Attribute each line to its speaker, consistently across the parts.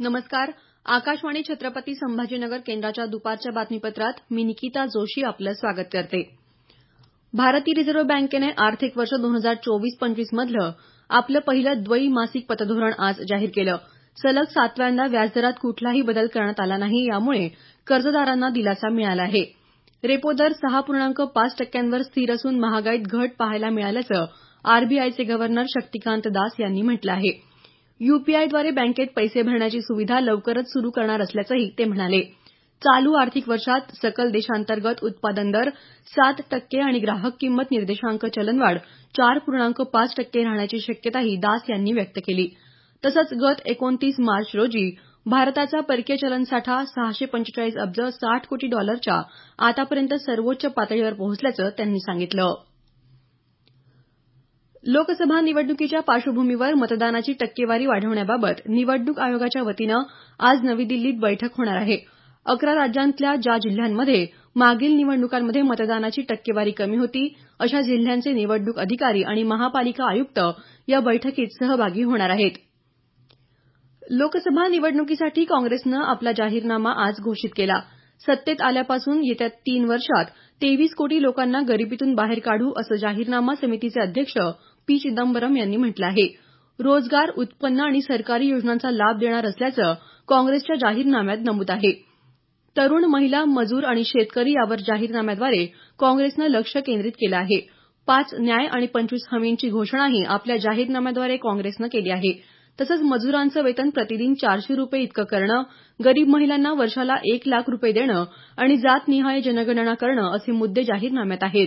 Speaker 1: नमस्कार. आकाशवाणी छत्रपती संभाजीनगर केंद्राच्या दुपारच्या बातमीपत्रात मी निकिता जोशी आपलं स्वागत करते. भारतीय रिझर्व्ह बँकेने आर्थिक वर्ष 2024-25 मधलं आपलं पहिलं द्वैमासिक पतधोरण आज जाहीर केलं. सलग 7व्यांदा व्याजदरात कुठलाही बदल करण्यात आला नाही, यामुळे कर्जदारांना दिलासा मिळाला आहे. रेपो दर 6.5% स्थिर असून महागाईत घट पाहायला मिळाल्याचं आरबीआयचे गव्हर्नर शक्तिकांत दास यांनी म्हटलं आहे. यूपीआयद्वारे बँकेत पैसे भरण्याची सुविधा लवकरच सुरू करणार असल्याचंही ते म्हणाले. चालू आर्थिक वर्षात सकल देशांतर्गत उत्पादन दर 7% आणि ग्राहक किंमत निर्देशांक चलनवाढ 4.5% राहण्याची शक्यताही दास यांनी व्यक्त केली. तसंच गत 29 मार्च रोजी भारताचा परकीय चलन साठा 645 अब्ज 60 कोटी डॉलरच्या आतापर्यंत सर्वोच्च पातळीवर पोहोचल्याचं त्यांनी सांगितलं. लोकसभा निवडणुकीच्या पार्श्वभूमीवर मतदानाची टक्केवारी वाढवण्याबाबत निवडणूक आयोगाच्या वतीनं आज नवी दिल्लीत बैठक होणार आहे. 11 राज्यांतल्या ज्या जिल्ह्यांमध्ये मागील निवडणुकांमध्ये मतदानाची टक्केवारी कमी होती, अशा जिल्ह्यांचे निवडणूक अधिकारी आणि महापालिका आयुक्त या बैठकीत सहभागी होणार आहेत. लोकसभा निवडणुकीसाठी काँग्रेसनं आपला जाहीरनामा आज घोषित केला. सत्तेत आल्यापासून येत्या 3 वर्षात 23 कोटी लोकांना गरिबीतून बाहेर काढू असं जाहीरनामा समितीचे अध्यक्ष पी. चिदंबरम यांनी म्हटलं आहे. रोजगार, उत्पन्न आणि सरकारी योजनांचा लाभ देणार असल्याचं काँग्रेसच्या जाहीरनाम्यात नमूद आहे. तरुण, महिला, मजूर आणि शेतकरी यावर जाहीरनाम्याद्वारे काँग्रेसनं लक्ष केंद्रित केलं आहे. 5 न्याय आणि 25 हमींची घोषणाही आपल्या जाहीरनाम्याद्वारे काँग्रेसनं केली आहे. तसंच मजुरांचं वेतन प्रतिदिन 400 रुपये इतकं करणं, गरीब महिलांना वर्षाला 1 लाख रुपये देणं आणि जातनिहाय जनगणना करणं असे मुद्दे जाहीरनाम्यात आहेत.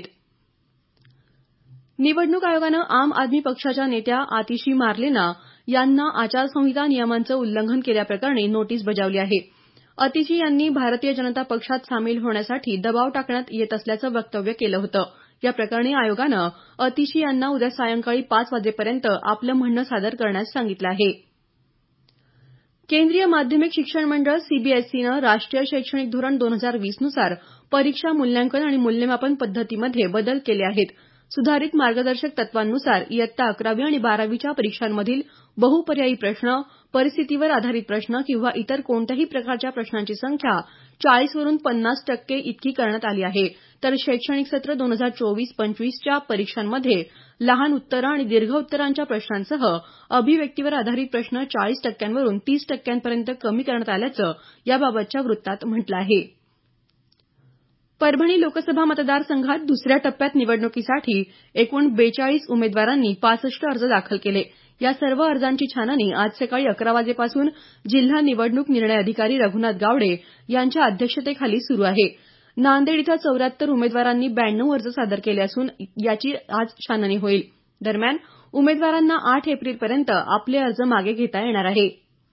Speaker 1: निवडणूक आयोगानं आम आदमी पक्षाच्या नेत्या आतिशी मार्लेना यांना आचारसंहिता नियमांचं उल्लंघन केल्याप्रकरणी नोटीस बजावली आहे. आतिशी यांनी भारतीय जनता पक्षात सामील होण्यासाठी दबाव टाकण्यात येत असल्याचं वक्तव्य केलं होतं. या प्रकरणी आयोगानं आतिशी यांना उद्या सायंकाळी 5 वाजेपर्यंत आपलं म्हणणं सादर करण्यास सांगितलं आहे. केंद्रीय माध्यमिक शिक्षण मंडळ सीबीएसईनं राष्ट्रीय शैक्षणिक धोरण 2020 नुसार परीक्षा मूल्यांकन आणि मूल्यमापन पद्धतीमध्ये बदल केले आहेत. सुधारित मार्गदर्शक तत्वांनुसार इयत्ता 11वी आणि 12वीच्या परीक्षांमधील बहुपर्यायी प्रश्न, परिस्थितीवर आधारित प्रश्न किंवा इतर कोणत्याही प्रकारच्या प्रश्नांची संख्या 40 वरून 50% इतकी करण्यात आली आहे. तर शैक्षणिक सत्र 2024-25 च्या परीक्षांमध्ये लहान उत्तरं आणि दीर्घ उत्तरांच्या प्रश्नांसह अभिव्यक्तीवर आधारित प्रश्न 40% वरून 30% पर्यंत कमी करण्यात आल्याचं याबाबतच्या वृत्तात म्हटलं आहे. परभणी लोकसभा मतदारसंघात दुसऱ्या टप्प्यात निवडणुकीसाठी एकूण 42 उमेदवारांनी 65 अर्ज दाखल केले. या सर्व अर्जांची छाननी आज सकाळी 11 वाजेपासून जिल्हा निवडणूक निर्णय अधिकारी रघुनाथ गावडे यांच्या अध्यक्षतेखाली सुरू आहे. नांदेड इथं 74 उमेदवारांनी 92 अर्ज सादर केले असून याची आज छाननी होईल. दरम्यान उमेदवारांना 8 एप्रिलपर्यंत आपले अर्ज मागे घेता येणार आहे.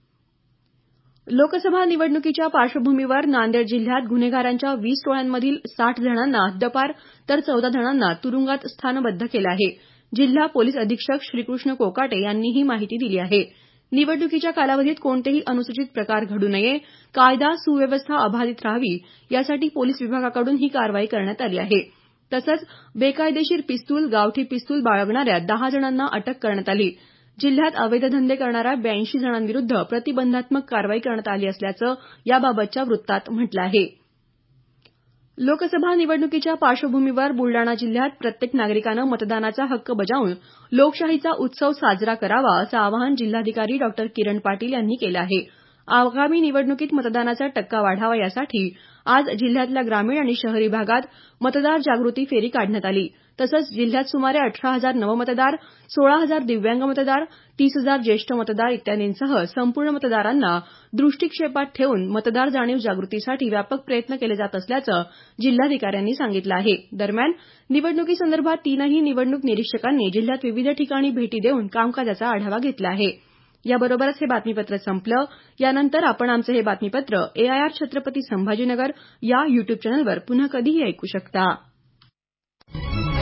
Speaker 1: लोकसभा निवडणुकीच्या पार्श्वभूमीवर नांदेड जिल्ह्यात गुन्हेगारांच्या 20 टोळ्यांमधील 60 जणांना हद्दपार तर 14 जणांना तुरुंगात स्थानबद्ध केलं आहे. जिल्हा पोलीस अधीक्षक श्रीकृष्ण कोकाटे यांनी ही माहिती दिली आहे. निवडणुकीच्या कालावधीत कोणतेही अनुचित प्रकार घडू नये, कायदा सुव्यवस्था अबाधित राहावी यासाठी पोलीस विभागाकडून ही कारवाई करण्यात आली आहे. तसंच बेकायदेशीर पिस्तूल, गावठी पिस्तूल बाळगणाऱ्या 10 जणांना अटक करण्यात आली. जिल्ह्यात अवैध धंदे करणाऱ्या 82 जणांविरुद्ध प्रतिबंधात्मक कारवाई करण्यात आली असल्याचं याबाबतच्या वृत्तात म्हटलं आहे. लोकसभा निवडणुकीच्या पार्श्वभूमीवर बुलडाणा जिल्ह्यात प्रत्येक नागरिकानं मतदानाचा हक्क बजावून लोकशाहीचा उत्सव साजरा करावा असं आवाहन जिल्हाधिकारी डॉ. किरण पाटील यांनी केलं आहे. आगामी निवडणुकीत मतदानाचा टक्का वाढावा यासाठी आज जिल्ह्यातल्या ग्रामीण आणि शहरी भागात मतदार जागृती फेरी काढण्यात आली. तसंच जिल्ह्यात सुमारे 18,000 नवमतदार, 16,000 दिव्यांग मतदार, 30,000 ज्येष्ठ मतदार इत्यादींसह संपूर्ण मतदारांना दृष्टीक्षेपात ठेवून मतदार जाणीव जागृतीसाठी व्यापक प्रयत्न केले जात असल्याचं जिल्हाधिकाऱ्यांनी सांगितलं आहे. दरम्यान निवडणुकीसंदर्भात 3ही निवडणूक निरीक्षकांनी जिल्ह्यात विविध ठिकाणी भेटी देऊन कामकाजाचा आढावा घेतला आहे. याबरोबरच हे बातमीपत्र संपलं. यानंतर आपण आमचं हे बातमीपत्र AIR छत्रपती संभाजीनगर या YouTube चॅनलवर पुन्हा कधीही ऐकू शकता.